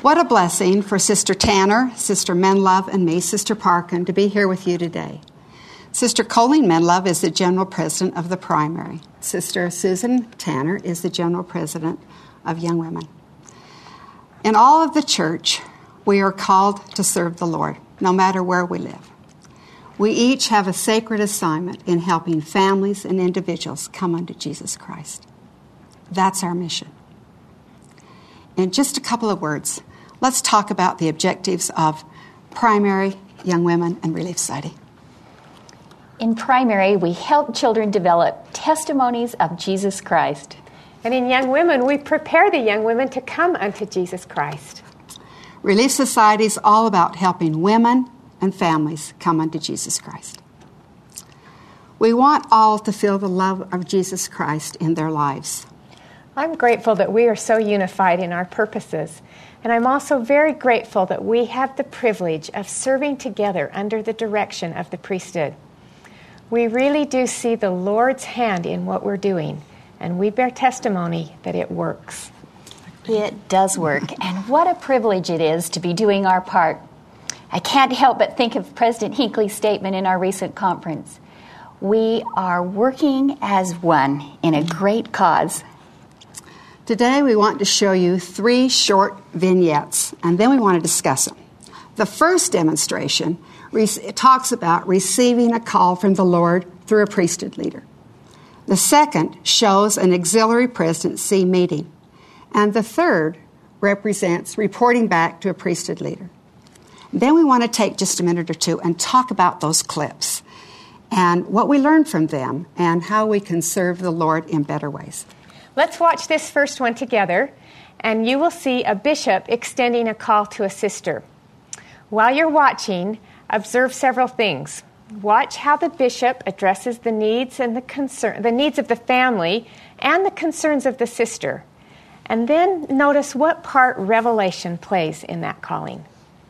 What a blessing for Sister Tanner, Sister Menlove, and me, Sister Parkin, to be here with you today. Sister Colleen Menlove is the General President of the Primary. Sister Susan Tanner is the General President of Young Women. In all of the church, we are called to serve the Lord, no matter where we live. We each have a sacred assignment in helping families and individuals come unto Jesus Christ. That's our mission. In just a couple of words, let's talk about the objectives of Primary, Young Women, and Relief Society. In Primary, we help children develop testimonies of Jesus Christ. And in Young Women, we prepare the young women to come unto Jesus Christ. Relief Society is all about helping women and families come unto Jesus Christ. We want all to feel the love of Jesus Christ in their lives. I'm grateful that we are so unified in our purposes, and I'm also very grateful that we have the privilege of serving together under the direction of the priesthood. We really do see the Lord's hand in what we're doing, and we bear testimony that it works. It does work, and what a privilege it is to be doing our part. I can't help but think of President Hinckley's statement in our recent conference. We are working as one in a great cause. Today we want to show you 3 short vignettes, and then we want to discuss them. The first demonstration talks about receiving a call from the Lord through a priesthood leader. The second shows an auxiliary presidency meeting. And the third represents reporting back to a priesthood leader. Then we want to take just a minute or two and talk about those clips and what we learned from them and how we can serve the Lord in better ways. Let's watch this first one together, and you will see a bishop extending a call to a sister. While you're watching, observe several things. Watch how the bishop addresses the needs and the needs of the family and the concerns of the sister. And then notice what part revelation plays in that calling.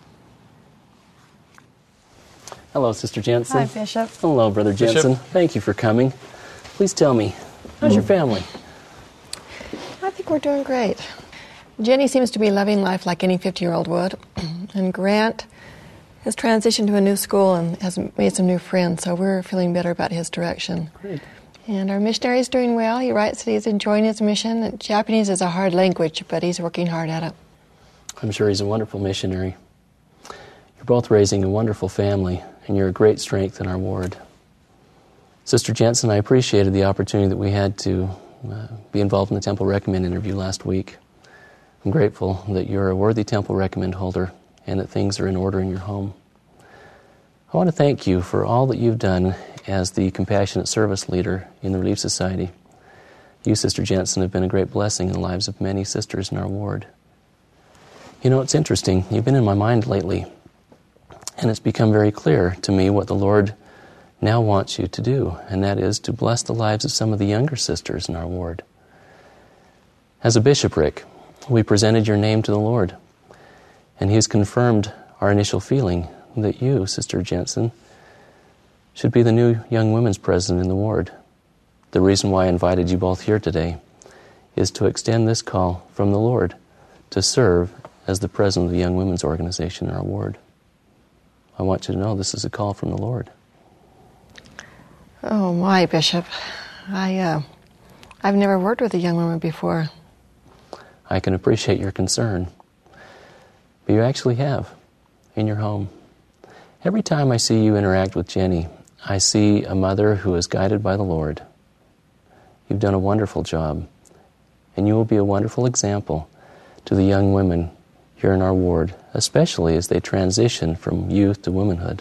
Hello, Sister Jensen. Hi, Bishop. Hello, Brother Jensen. Bishop. Thank you for coming. Please tell me, how's your family? I think we're doing great. Jenny seems to be loving life like any 50-year-old would. And Grant has transitioned to a new school and has made some new friends, so we're feeling better about his direction. Great. And our missionary is doing well. He writes that he's enjoying his mission. Japanese is a hard language, but he's working hard at it. I'm sure he's a wonderful missionary. You're both raising a wonderful family, and you're a great strength in our ward. Sister Jensen, I appreciated the opportunity that we had to be involved in the Temple Recommend interview last week. I'm grateful that you're a worthy Temple Recommend holder and that things are in order in your home. I want to thank you for all that you've done as the compassionate service leader in the Relief Society. You, Sister Jensen, have been a great blessing in the lives of many sisters in our ward. You know, it's interesting. You've been in my mind lately, and it's become very clear to me what the Lord now wants you to do, and that is to bless the lives of some of the younger sisters in our ward. As a bishopric, we presented your name to the Lord, and He has confirmed our initial feeling that you, Sister Jensen, should be the new Young Women's President in the ward. The reason why I invited you both here today is to extend this call from the Lord to serve as the President of the Young Women's Organization in our ward. I want you to know this is a call from the Lord. Oh, my, Bishop. I've never worked with a young woman before. I can appreciate your concern, but you actually have in your home. Every time I see you interact with Jenny, I see a mother who is guided by the Lord. You've done a wonderful job, and you will be a wonderful example to the young women here in our ward, especially as they transition from youth to womanhood.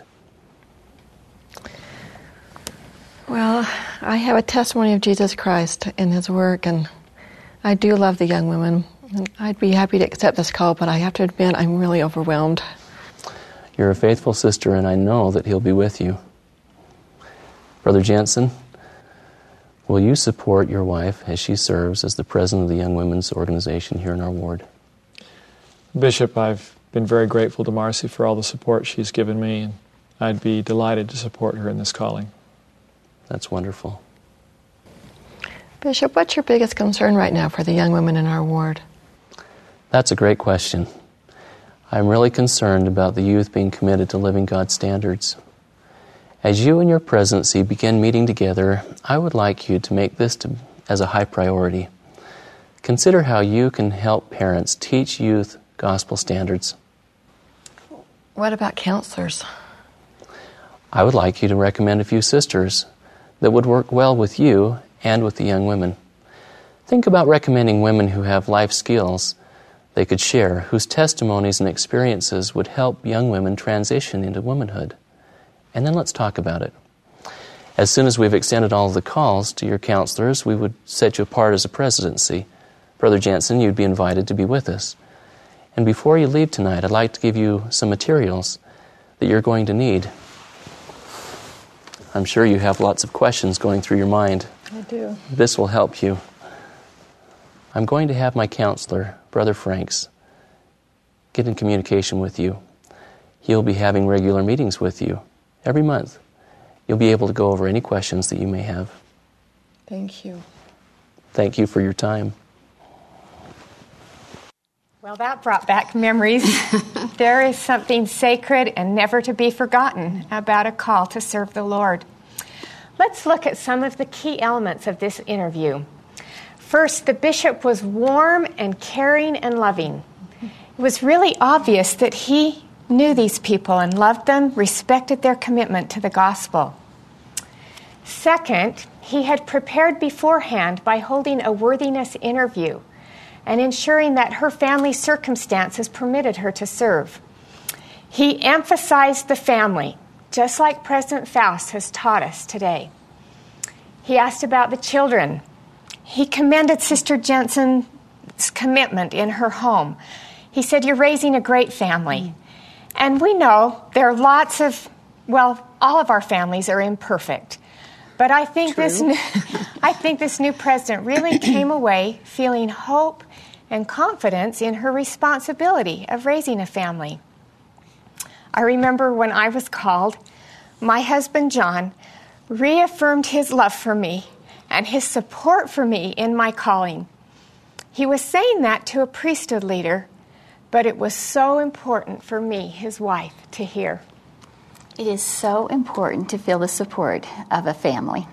Well, I have a testimony of Jesus Christ in His work, and I do love the young women. And I'd be happy to accept this call, but I have to admit I'm really overwhelmed. You're a faithful sister, and I know that He'll be with you. Brother Jensen, will you support your wife as she serves as the president of the Young Women's Organization here in our ward? Bishop, I've been very grateful to Marcy for all the support she's given me, and I'd be delighted to support her in this calling. That's wonderful. Bishop, what's your biggest concern right now for the young women in our ward? That's a great question. I'm really concerned about the youth being committed to living God's standards. As you and your presidency begin meeting together, I would like you to make this as a high priority. Consider how you can help parents teach youth gospel standards. What about counselors? I would like you to recommend a few sisters that would work well with you and with the young women. Think about recommending women who have life skills they could share, whose testimonies and experiences would help young women transition into womanhood. And then let's talk about it. As soon as we've extended all of the calls to your counselors, we would set you apart as a presidency. Brother Jensen, you'd be invited to be with us. And before you leave tonight, I'd like to give you some materials that you're going to need. I'm sure you have lots of questions going through your mind. I do. This will help you. I'm going to have my counselor, Brother Franks, get in communication with you. He'll be having regular meetings with you every month. You'll be able to go over any questions that you may have. Thank you. Thank you for your time. Well, that brought back memories. There is something sacred and never to be forgotten about a call to serve the Lord. Let's look at some of the key elements of this interview. First, the bishop was warm and caring and loving. It was really obvious that he knew these people and loved them, respected their commitment to the gospel. Second, he had prepared beforehand by holding a worthiness interview and ensuring that her family circumstances permitted her to serve. He emphasized the family, just like President Faust has taught us today. He asked about the children. He commended Sister Jensen's commitment in her home. He said, "You're raising a great family." And we know there are lots of, well, all of our families are imperfect. But I think this new president really came away feeling hope and confidence in her responsibility of raising a family. I remember when I was called, my husband John reaffirmed his love for me and his support for me in my calling. He was saying that to a priesthood leader, but it was so important for me, his wife, to hear. It is so important to feel the support of a family.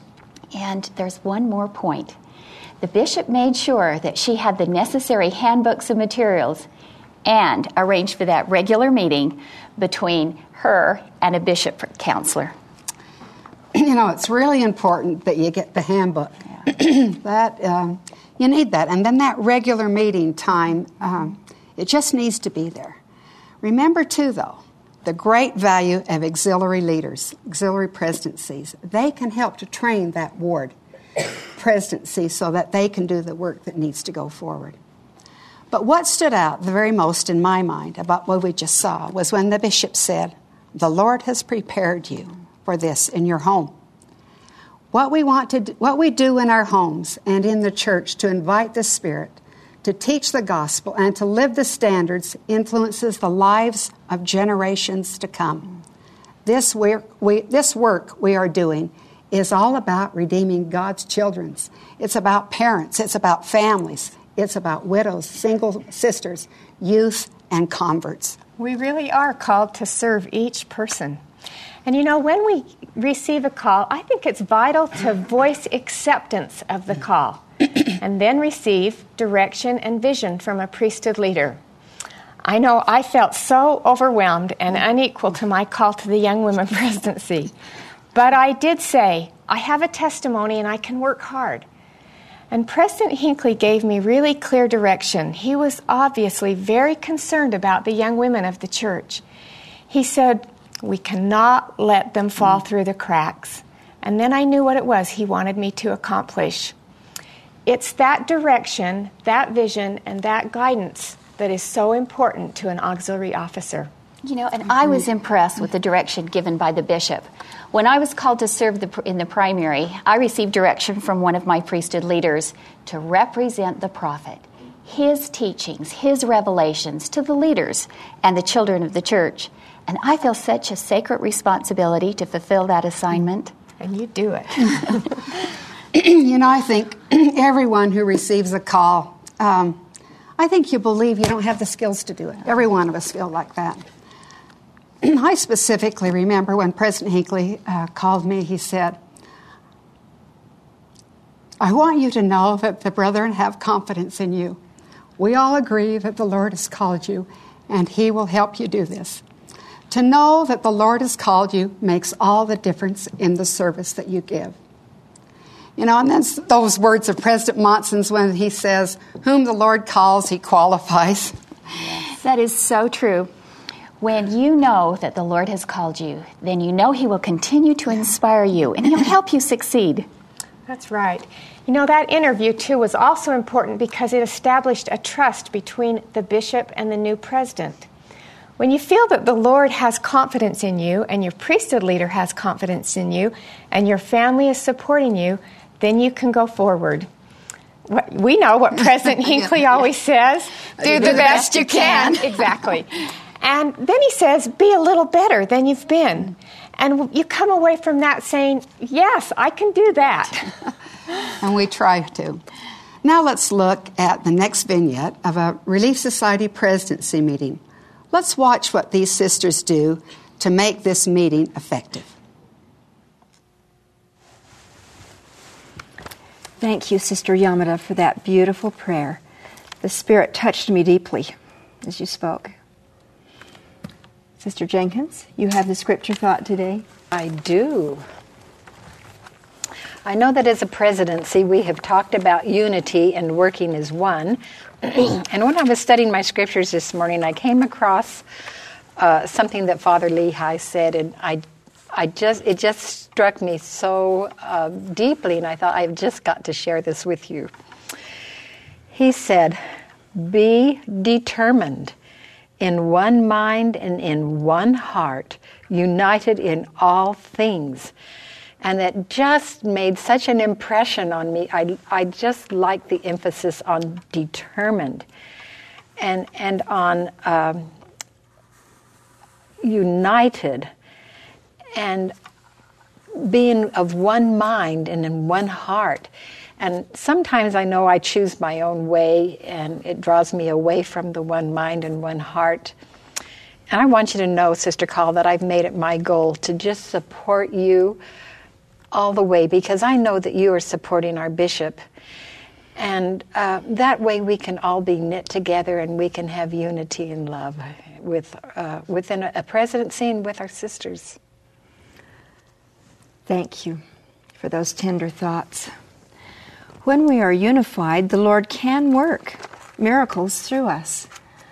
And there's one more point. The bishop made sure that she had the necessary handbooks and materials and arranged for that regular meeting between her and a bishop counselor. You know, it's really important that you get the handbook. Yeah. You need that. And then that regular meeting time, it just needs to be there. Remember, too, though, the great value of auxiliary leaders, auxiliary presidencies. They can help to train that ward presidency so that they can do the work that needs to go forward. But what stood out the very most in my mind about what we just saw was when the bishop said, "The Lord has prepared you for this in your home." What we do in our homes and in the church to invite the Spirit, to teach the gospel, and to live the standards influences the lives of generations to come. This work we are doing is all about redeeming God's children. It's about parents. It's about families. It's about widows, single sisters, youth, and converts. We really are called to serve each person. And you know, when we receive a call, I think it's vital to voice acceptance of the call and then receive direction and vision from a priesthood leader. I know I felt so overwhelmed and unequal to my call to the Young Women Presidency. But I did say, I have a testimony and I can work hard. And President Hinckley gave me really clear direction. He was obviously very concerned about the young women of the church. He said, we cannot let them fall through the cracks. And then I knew what it was he wanted me to accomplish. It's that direction, that vision, and that guidance that is so important to an auxiliary officer. You know, and I was impressed with the direction given by the bishop. When I was called to serve in the primary, I received direction from one of my priesthood leaders to represent the prophet, his teachings, his revelations to the leaders and the children of the church. And I feel such a sacred responsibility to fulfill that assignment. And you do it. You know, I think everyone who receives a call, I I think you believe you don't have the skills to do it. Every one of us feel like that. I specifically remember when President Hinckley called me, he said, I want you to know that the brethren have confidence in you. We all agree that the Lord has called you, and He will help you do this. To know that the Lord has called you makes all the difference in the service that you give. You know, and then those words of President Monson's when he says, whom the Lord calls, He qualifies. That is so true. When you know that the Lord has called you, then you know He will continue to inspire you, and He'll help you succeed. That's right. You know, that interview, too, was also important because it established a trust between the bishop and the new president. When you feel that the Lord has confidence in you, and your priesthood leader has confidence in you, and your family is supporting you, then you can go forward. We know what President Hinckley always says, do the best you can. Exactly. And then he says, be a little better than you've been. And you come away from that saying, yes, I can do that. And we try to. Now let's look at the next vignette of a Relief Society presidency meeting. Let's watch what these sisters do to make this meeting effective. Thank you, Sister Yamada, for that beautiful prayer. The Spirit touched me deeply as you spoke. Sister Jenkins, you have the scripture thought today? I do. I know that as a presidency, we have talked about unity and working as one. And when I was studying my scriptures this morning, I came across something that Father Lehi said, and it just struck me so deeply, and I thought, I've just got to share this with you. He said, be determined in one mind and in one heart, united in all things. And that just made such an impression on me. I just like the emphasis on determined and on united and being of one mind and in one heart. And sometimes I know I choose my own way, and it draws me away from the one mind and one heart. And I want you to know, Sister Call, that I've made it my goal to just support you all the way, because I know that you are supporting our bishop. And that way we can all be knit together, and we can have unity and love within a presidency and with our sisters. Thank you for those tender thoughts. When we are unified, the Lord can work miracles through us.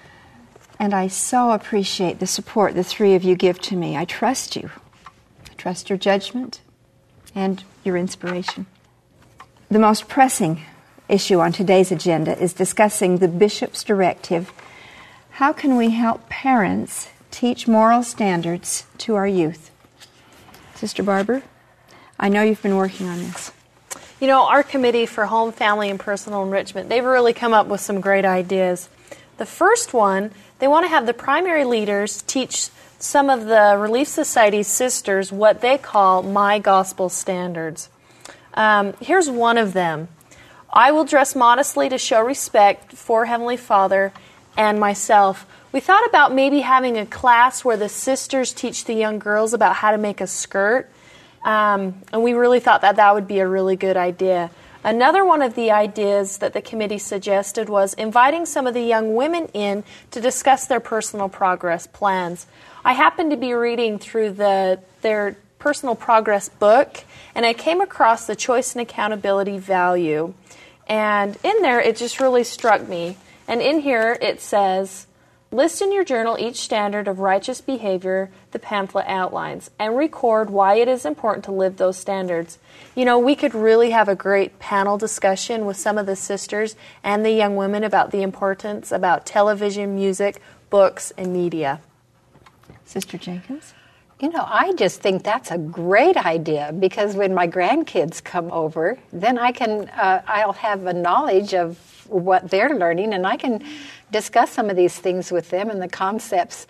And I so appreciate the support the three of you give to me. I trust you. I trust your judgment and your inspiration. The most pressing issue on today's agenda is discussing the bishop's directive. How can we help parents teach moral standards to our youth? Sister Barber, I know you've been working on this. You know, our Committee for Home, Family, and Personal Enrichment, they've really come up with some great ideas. The first one, they want to have the primary leaders teach some of the Relief Society sisters what they call My Gospel Standards. Here's one of them. I will dress modestly to show respect for Heavenly Father and myself. We thought about maybe having a class where the sisters teach the young girls about how to make a skirt. And we really thought that would be a really good idea. Another one of the ideas that the committee suggested was inviting some of the young women in to discuss their personal progress plans. I happened to be reading through their personal progress book, and I came across the choice and accountability value. And in there, it just really struck me. And in here, it says, list in your journal each standard of righteous behavior the pamphlet outlines, and record why it is important to live those standards. You know, we could really have a great panel discussion with some of the sisters and the young women about the importance about television, music, books, and media. Sister Jenkins? You know, I just think that's a great idea, because when my grandkids come over, then I'll have a knowledge of what they're learning, and I can discuss some of these things with them and the concepts,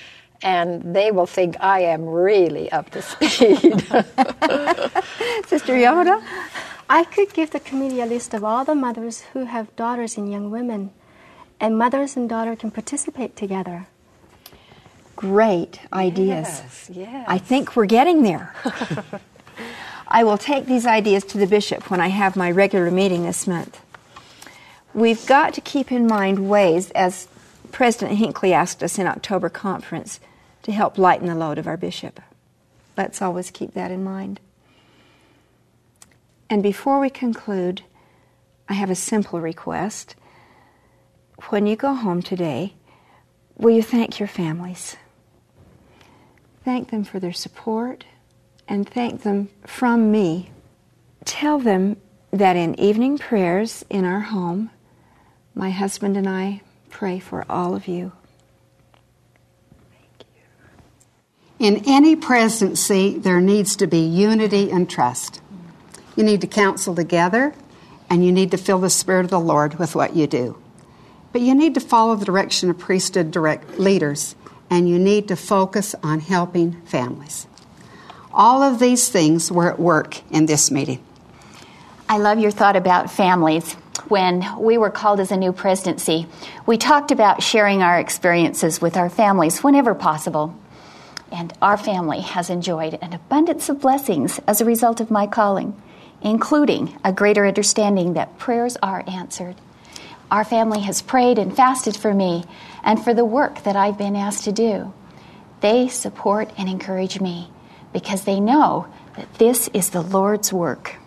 and they will think I am really up to speed. Sister Yamada? I could give the committee a list of all the mothers who have daughters and young women, and mothers and daughter can participate together. Great ideas. Yes. I think we're getting there. I will take these ideas to the bishop when I have my regular meeting this month. We've got to keep in mind ways, as President Hinckley asked us in October conference, to help lighten the load of our bishop. Let's always keep that in mind. And before we conclude, I have a simple request. When you go home today, will you thank your families? Thank them for their support, and thank them from me. Tell them that in evening prayers in our home, my husband and I pray for all of you. Thank you. In any presidency, there needs to be unity and trust. You need to counsel together, and you need to fill the Spirit of the Lord with what you do. But you need to follow the direction of priesthood leaders, and you need to focus on helping families. All of these things were at work in this meeting. I love your thought about families. When we were called as a new presidency, we talked about sharing our experiences with our families whenever possible. And our family has enjoyed an abundance of blessings as a result of my calling, including a greater understanding that prayers are answered. Our family has prayed and fasted for me and for the work that I've been asked to do. They support and encourage me because they know that this is the Lord's work.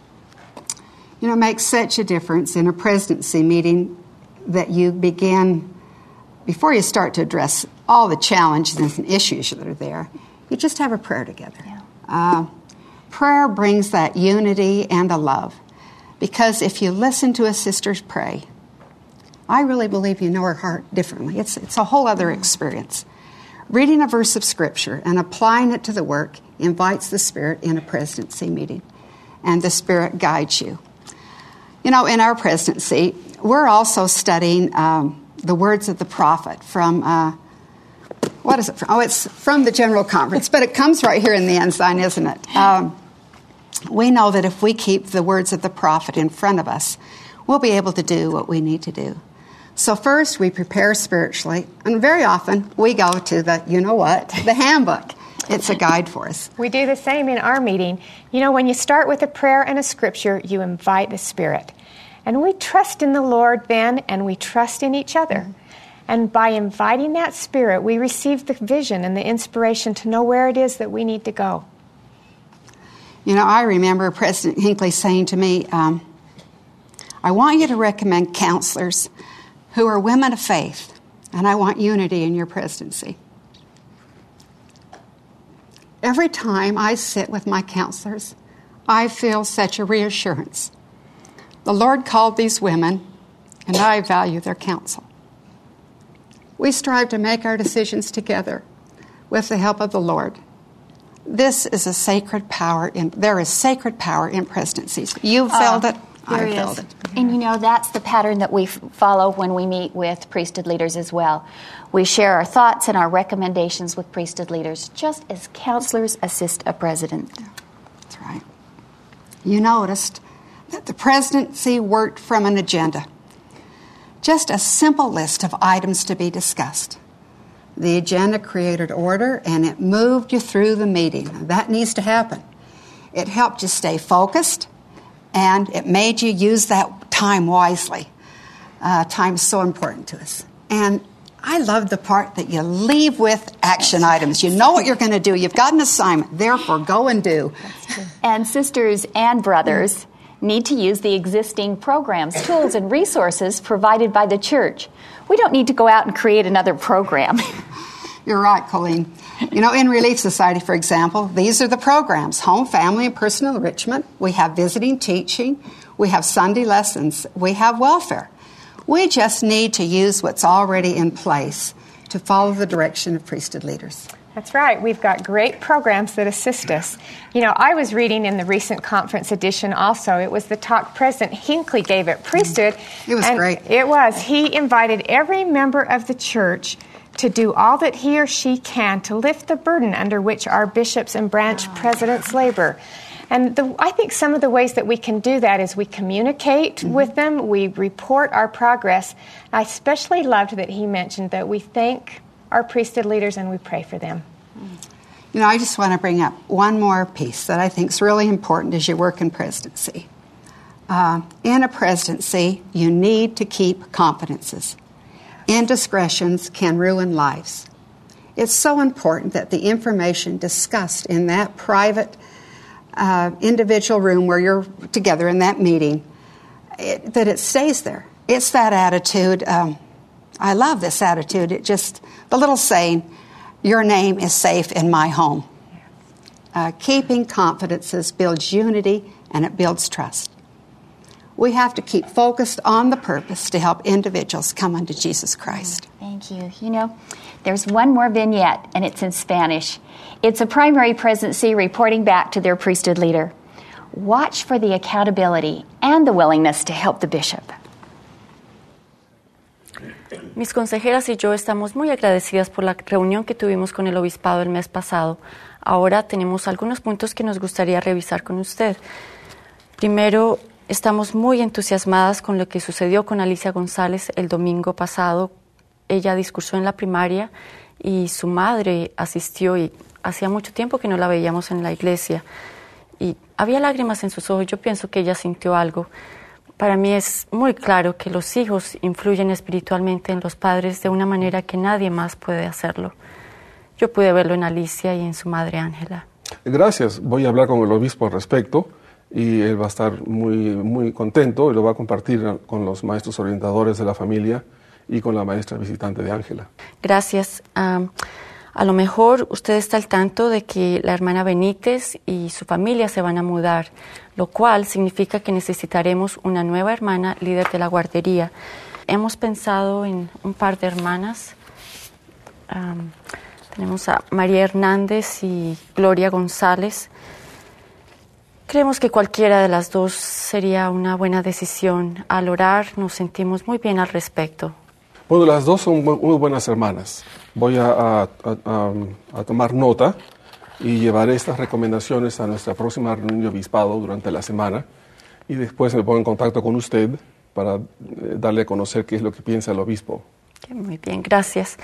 You know, it makes such a difference in a presidency meeting that you begin, before you start to address all the challenges and issues that are there, you just have a prayer together. Yeah. Prayer brings that unity and the love. Because if you listen to a sister pray, I really believe you know her heart differently. It's a whole other experience. Reading a verse of Scripture and applying it to the work invites the Spirit in a presidency meeting, and the Spirit guides you. You know, in our presidency, we're also studying the words of the prophet from, what is it from? Oh, it's from the General Conference, but it comes right here in the ensign, isn't it? We know that if we keep the words of the prophet in front of us, we'll be able to do what we need to do. So first, we prepare spiritually, and very often we go to the handbook. It's a guide for us. We do the same in our meeting. You know, when you start with a prayer and a scripture, you invite the Spirit. And we trust in the Lord then, and we trust in each other. And by inviting that Spirit, we receive the vision and the inspiration to know where it is that we need to go. You know, I remember President Hinckley saying to me, I want you to recommend counselors who are women of faith, and I want unity in your presidency. Every time I sit with my counselors, I feel such a reassurance. The Lord called these women, and I value their counsel. We strive to make our decisions together with the help of the Lord. This is a sacred power. There is sacred power in presidencies. You've felt it. I've felt it. And you know, that's the pattern that we follow when we meet with priesthood leaders as well. We share our thoughts and our recommendations with priesthood leaders, just as counselors assist a president. That's right. You noticed that the presidency worked from an agenda. Just a simple list of items to be discussed. The agenda created order, and it moved you through the meeting. That needs to happen. It helped you stay focused, and it made you use that time wisely. Time is so important to us. And I love the part that you leave with action items. You know what you're going to do. You've got an assignment. Therefore, go and do. And sisters and brothers need to use the existing programs, tools, and resources provided by the church. We don't need to go out and create another program. You're right, Colleen. You know, in Relief Society, for example, these are the programs: home, family, and personal enrichment. We have visiting teaching. We have Sunday lessons. We have welfare. We just need to use what's already in place to follow the direction of priesthood leaders. That's right. We've got great programs that assist us. You know, I was reading in the recent conference edition also. It was the talk President Hinckley gave at Priesthood. It was great. It was. He invited every member of the church to do all that he or she can to lift the burden under which our bishops and branch presidents labor. And I think some of the ways that we can do that is we communicate with them, we report our progress. I especially loved that he mentioned that we thank our priesthood leaders and we pray for them. You know, I just want to bring up one more piece that I think is really important as you work in presidency. In a presidency, you need to keep confidences. Indiscretions can ruin lives. It's so important that the information discussed in that private individual room where you're together in that meeting, that it stays there. It's that attitude. I love this attitude. The little saying, your name is safe in my home. Keeping confidences builds unity and it builds trust. We have to keep focused on the purpose to help individuals come unto Jesus Christ. Thank you. You know, there's one more vignette, and it's in Spanish. It's a primary presidency reporting back to their priesthood leader. Watch for the accountability and the willingness to help the bishop. Mis consejeras y yo estamos muy agradecidas por la reunión que tuvimos con el obispado el mes pasado. Ahora tenemos algunos puntos que nos gustaría revisar con usted. Primero, estamos muy entusiasmadas con lo que sucedió con Alicia González el domingo pasado. Ella discursó en la primaria y su madre asistió y hacía mucho tiempo que no la veíamos en la iglesia. Y había lágrimas en sus ojos. Yo pienso que ella sintió algo. Para mí es muy claro que los hijos influyen espiritualmente en los padres de una manera que nadie más puede hacerlo. Yo pude verlo en Alicia y en su madre Ángela. Gracias. Voy a hablar con el obispo al respecto y él va a estar muy contento y lo va a compartir con los maestros orientadores de la familia y con la maestra visitante de Ángela. Gracias. A lo mejor usted está al tanto de que la hermana Benítez y su familia se van a mudar, lo cual significa que necesitaremos una nueva hermana líder de la guardería. Hemos pensado en un par de hermanas. Tenemos a María Hernández y Gloria González. Creemos que cualquiera de las dos sería una buena decisión. Al orar nos sentimos muy bien al respecto. Bueno, las dos son muy buenas hermanas. Voy a tomar nota y llevaré estas recomendaciones a nuestra próxima reunión de obispado durante la semana y después me pongo en contacto con usted para darle a conocer qué es lo que piensa el obispo. Muy bien, gracias.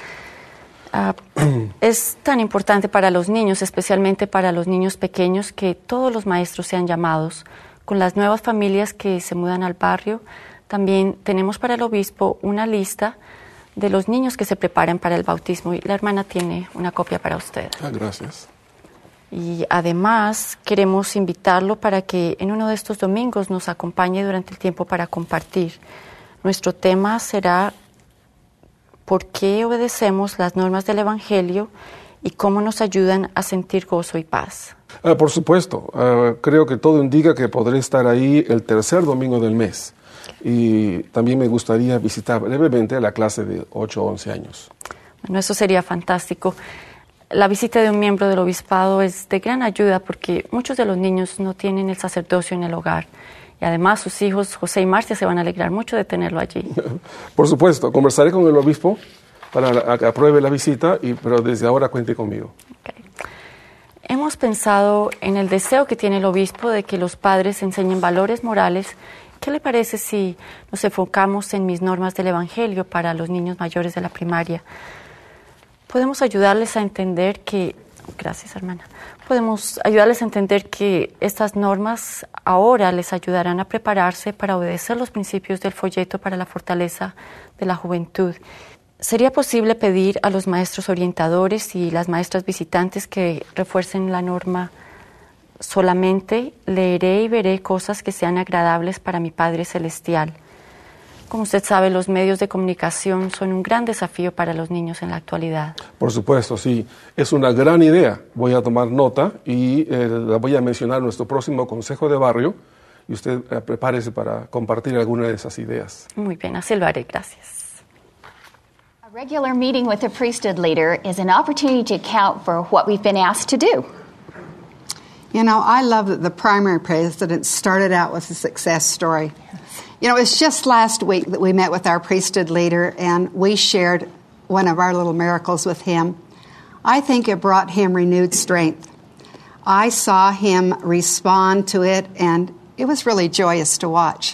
Es tan importante para los niños, especialmente para los niños pequeños, que todos los maestros sean llamados. Con las nuevas familias que se mudan al barrio, también tenemos para el obispo una lista de los niños que se preparan para el bautismo y la hermana tiene una copia para usted. Gracias. Y además queremos invitarlo para que en uno de estos domingos nos acompañe durante el tiempo para compartir. Nuestro tema será ¿por qué obedecemos las normas del Evangelio y cómo nos ayudan a sentir gozo y paz? Por supuesto. Creo que todo indica que podré estar ahí el tercer domingo del mes. Y también me gustaría visitar brevemente a la clase de 8 o 11 años. Bueno, eso sería fantástico. La visita de un miembro del obispado es de gran ayuda porque muchos de los niños no tienen el sacerdocio en el hogar. Y además sus hijos, José y Marcia, se van a alegrar mucho de tenerlo allí. Por supuesto, conversaré con el obispo para que apruebe la visita, pero desde ahora cuente conmigo. Okay. Hemos pensado en el deseo que tiene el obispo de que los padres enseñen valores morales. ¿Qué le parece si nos enfocamos en mis normas del Evangelio para los niños mayores de la primaria? Podemos ayudarles a entender que... Gracias, hermana. Podemos ayudarles a entender que estas normas ahora les ayudarán a prepararse para obedecer los principios del folleto para la fortaleza de la juventud. ¿Sería posible pedir a los maestros orientadores y las maestras visitantes que refuercen la norma? Solamente leeré y veré cosas que sean agradables para mi Padre Celestial. Como usted sabe, los medios de comunicación son un gran desafío para los niños en la actualidad. Por supuesto, sí. Es una gran idea. Voy a tomar nota y la voy a mencionar en nuestro próximo consejo de barrio y usted prepárese para compartir alguna de esas ideas. Muy bien, así lo haré. Gracias. A regular meeting with a priesthood leader is an opportunity to account for what we've been asked to do. You know, I love that the primary president started out with a success story. You know, it was just last week that we met with our priesthood leader and we shared one of our little miracles with him. I think it brought him renewed strength. I saw him respond to it, and it was really joyous to watch.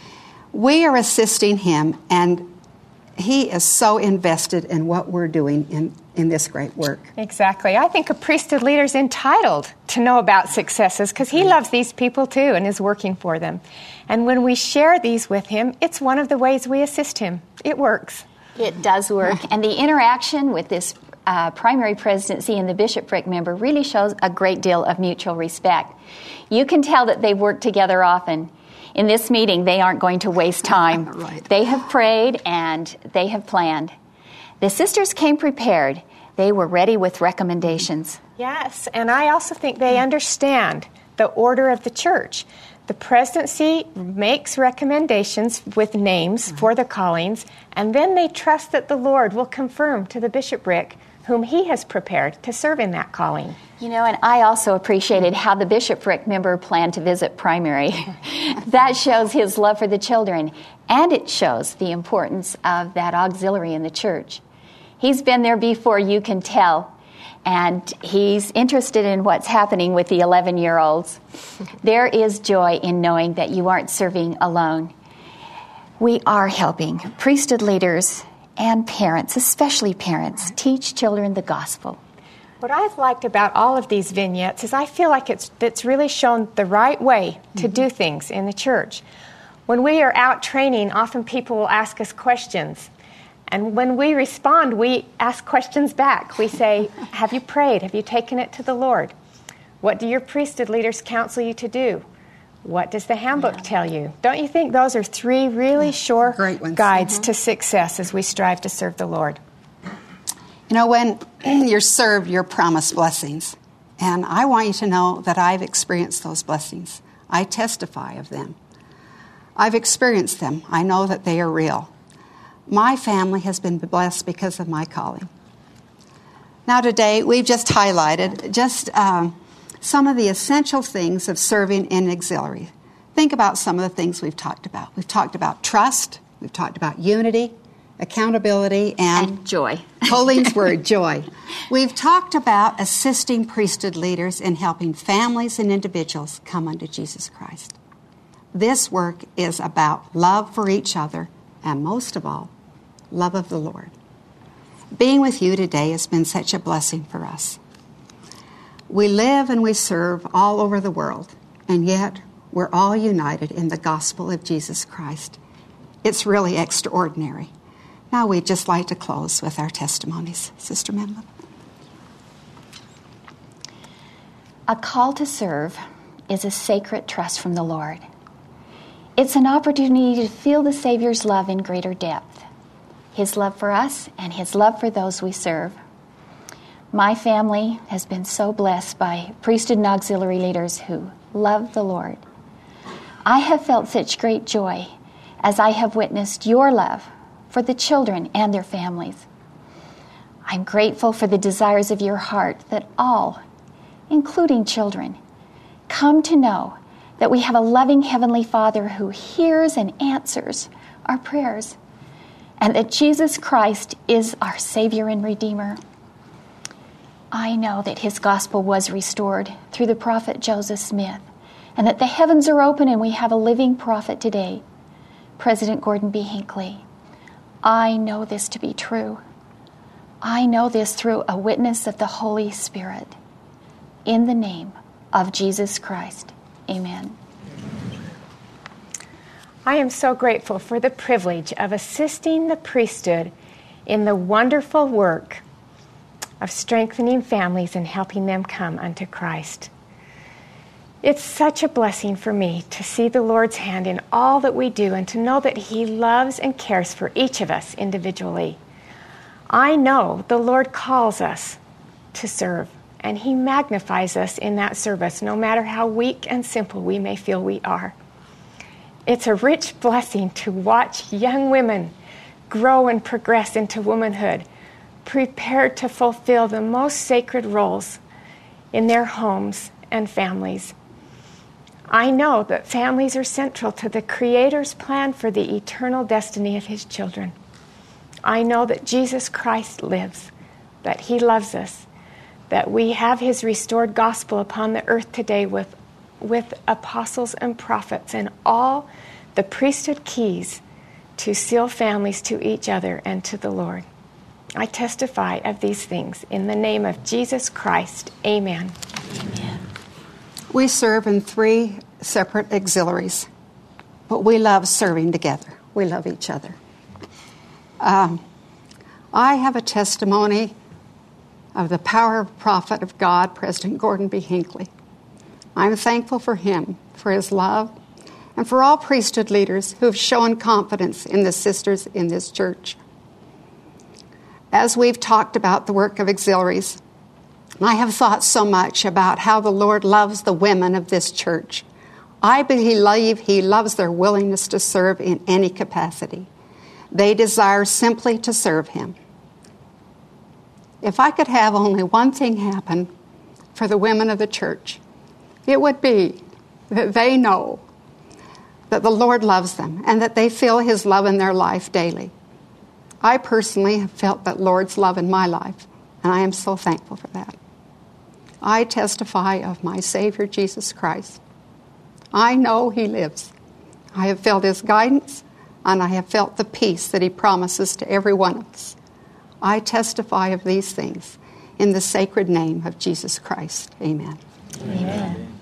We are assisting him, and he is so invested in what we're doing in this great work. Exactly. I think a priesthood leader is entitled to know about successes because he loves these people too and is working for them. And when we share these with him, it's one of the ways we assist him. It works. It does work. And the interaction with this primary presidency and the bishopric member really shows a great deal of mutual respect. You can tell that they've worked together often. In this meeting, they aren't going to waste time. Right. They have prayed and they have planned. The sisters came prepared. They were ready with recommendations. Yes, and I also think they understand the order of the church. The presidency makes recommendations with names for the callings, and then they trust that the Lord will confirm to the bishopric whom he has prepared to serve in that calling. You know, and I also appreciated how the bishopric member planned to visit primary. That shows his love for the children, and it shows the importance of that auxiliary in the church. He's been there before, you can tell, and he's interested in what's happening with the 11-year-olds. There is joy in knowing that you aren't serving alone. We are helping priesthood leaders and parents, especially parents, teach children the gospel. What I've liked about all of these vignettes is I feel like it's really shown the right way to do things in the church. When we are out training, often people will ask us questions. And when we respond, we ask questions back. We say, have you prayed? Have you taken it to the Lord? What do your priesthood leaders counsel you to do? What does the handbook tell you? Don't you think those are three really sure guides to success as we strive to serve the Lord? You know, when you're served, you're promised blessings. And I want you to know that I've experienced those blessings. I testify of them. I've experienced them. I know that they are real. My family has been blessed because of my calling. Now today, we've just highlighted some of the essential things of serving in auxiliary. Think about some of the things we've talked about. We've talked about trust. We've talked about unity, accountability, and joy. Colleen's word, joy. We've talked about assisting priesthood leaders in helping families and individuals come unto Jesus Christ. This work is about love for each other and, most of all, love of the Lord. Being with you today has been such a blessing for us. We live and we serve all over the world, and yet we're all united in the gospel of Jesus Christ. It's really extraordinary. Now we'd just like to close with our testimonies. Sister Menla. A call to serve is a sacred trust from the Lord. It's an opportunity to feel the Savior's love in greater depth, His love for us and His love for those we serve. My family has been so blessed by priesthood and auxiliary leaders who love the Lord. I have felt such great joy as I have witnessed your love for the children and their families. I'm grateful for the desires of your heart that all, including children, come to know that we have a loving Heavenly Father who hears and answers our prayers, and that Jesus Christ is our Savior and Redeemer. I know that His gospel was restored through the prophet Joseph Smith, and that the heavens are open and we have a living prophet today, President Gordon B. Hinckley. I know this to be true. I know this through a witness of the Holy Spirit. In the name of Jesus Christ, amen. I am so grateful for the privilege of assisting the priesthood in the wonderful work of strengthening families and helping them come unto Christ. It's such a blessing for me to see the Lord's hand in all that we do and to know that He loves and cares for each of us individually. I know the Lord calls us to serve, and He magnifies us in that service, no matter how weak and simple we may feel we are. It's a rich blessing to watch young women grow and progress into womanhood, prepared to fulfill the most sacred roles in their homes and families. I know that families are central to the Creator's plan for the eternal destiny of His children. I know that Jesus Christ lives, that He loves us, that we have His restored gospel upon the earth today with apostles and prophets and all the priesthood keys to seal families to each other and to the Lord. I testify of these things in the name of Jesus Christ. Amen. Amen. We serve in 3 separate auxiliaries, but we love serving together. We love each other. I have a testimony of the power of prophet of God, President Gordon B. Hinckley. I'm thankful for him, for his love, and for all priesthood leaders who have shown confidence in the sisters in this church. As we've talked about the work of auxiliaries, I have thought so much about how the Lord loves the women of this church. I believe He loves their willingness to serve in any capacity. They desire simply to serve Him. If I could have only one thing happen for the women of the church, it would be that they know that the Lord loves them and that they feel His love in their life daily. I personally have felt that Lord's love in my life, and I am so thankful for that. I testify of my Savior, Jesus Christ. I know He lives. I have felt His guidance, and I have felt the peace that He promises to every one of us. I testify of these things in the sacred name of Jesus Christ. Amen. Amen.